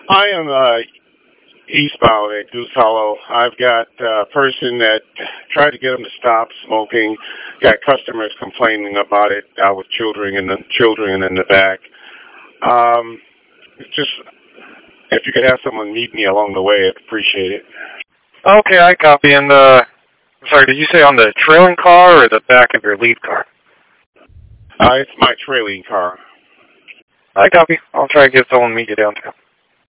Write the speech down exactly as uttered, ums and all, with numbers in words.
I am uh, eastbound at Goose Hollow. I've got a person that tried to get them to stop smoking. Got customers complaining about it uh, with children in the children in the back. Um, it's just if you could have someone meet me along the way, I'd appreciate it. Okay, I copy. And uh, sorry, did you say on the trailing car or the back of your lead car? Uh, it's my trailing car. I copy. I'll try to get someone to meet you down there.